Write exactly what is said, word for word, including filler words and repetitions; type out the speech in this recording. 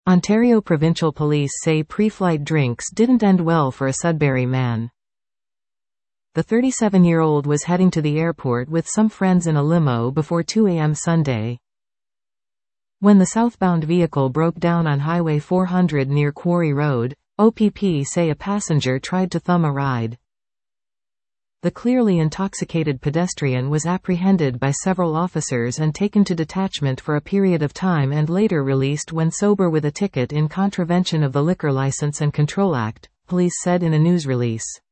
Ontario Provincial Police say pre-flight drinks didn't end well for a Sudbury man. The thirty-seven-year-old was heading to the airport with some friends in a limo before two a m Sunday, when the southbound vehicle broke down on Highway four hundred near Quarry Road. O P P say a passenger tried to thumb a ride. The clearly intoxicated pedestrian was apprehended by several officers and taken to detachment for a period of time and later released when sober with a ticket in contravention of the Liquor License and Control Act, police said in a news release.